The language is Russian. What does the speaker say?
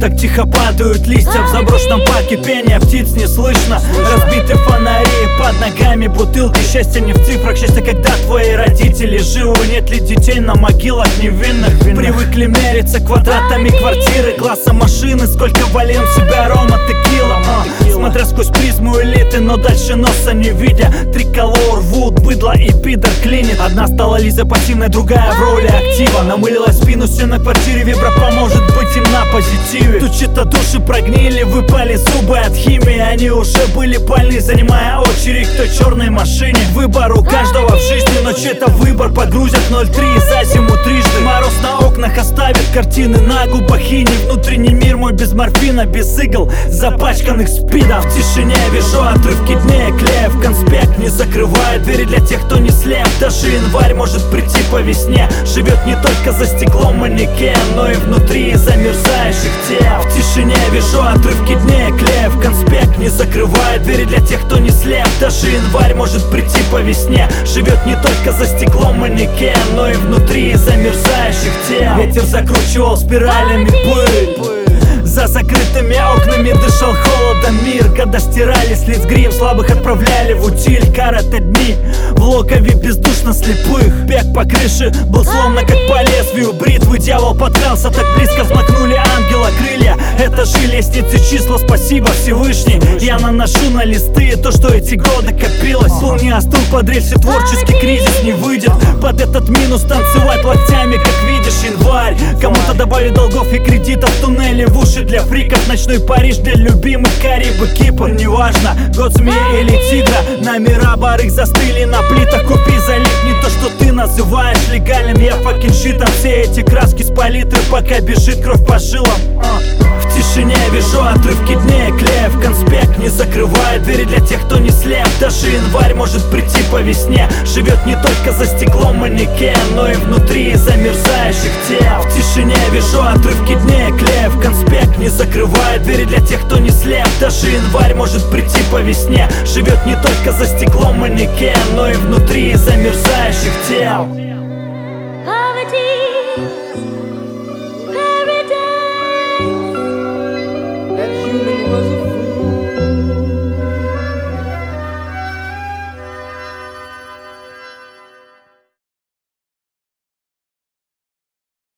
Так тихо падают листья в заброшенном парке, пение птиц не слышно. Разбиты фонари, под ногами бутылки. Счастье не в цифрах, счастье, когда твои родители живы. Нет ли детей на могилах невинных? Привыкли мериться квадратами квартиры, класса машины. Сколько валим в себя рома, текила, смотря сквозь призму элиты, но дальше носа не видя. Триколор, вуд, быдло и пидор клинит. Одна стала Лиза пассивной, другая в роли актива. Намылила спину, все на квартире, вибра поможет быть им на позитиве. Тут чьи-то души прогнили, выпали зубы от химии. Они уже были больны, занимая очередь к той черной машине. Выбор у каждого в жизни, но чей-то выбор погрузят 0,3 за зиму трижды. Мороз на окнах оставит картины на губах хини. Внутренний мир мой без морфина, без игл, запачканных спидом. В тишине вижу отрывки дней, клея в конспект. Не закрывая двери для тех, кто не слеп. Даже январь может прийти по весне. Живет не только за стеклом манекен, но и внутри замерзающих тел. В тишине вижу отрывки дней, клея в конспект. Не закрывая двери для тех, кто не слеп. Даже январь может прийти по весне. Живет не только за стеклом манекен, но и внутри замерзающих тел. Ветер закручивал спиралями пыль. За закрытыми окнами дышал холодом мир. Когда стирали с лиц грим, слабых отправляли в утиль. Караты дни в логове бездушно слепых. Бег по крыше был словно как по лезвию бритвы. Дьявол подкрался так близко, взмахнули ангела крылья. Это же лестницы числа, спасибо Всевышний. Я наношу на листы то, что эти годы копилось. Пол не остыл под рельсы, творческий кризис не выйдет. Под этот минус танцевать локтями, как видишь, январь. Кому-то добавить долгов и кредитов, туннели в уши для фриков. Ночной Париж для любимых, Карибы, Кипр. Неважно, год змеи или тигра. Номера барыг застыли на плитах. Купи, залипни то, что ты называешь легальным. Я факин щитом, все эти краски с палитры, пока бежит кровь по жилам. В тишине вижу отрывки дней, клея в конспект. Не закрывая двери для тех, кто не слеп. Даже январь может прийти по весне. Живет не только за стеклом манекен, но и внутри замерзающих тел. В тишине вижу отрывки дней, клея в конспект. Не закрывая двери для тех, кто не слеп. Даже январь может прийти по весне. Живет не только за стеклом манекен, но и внутри замерзающих тел.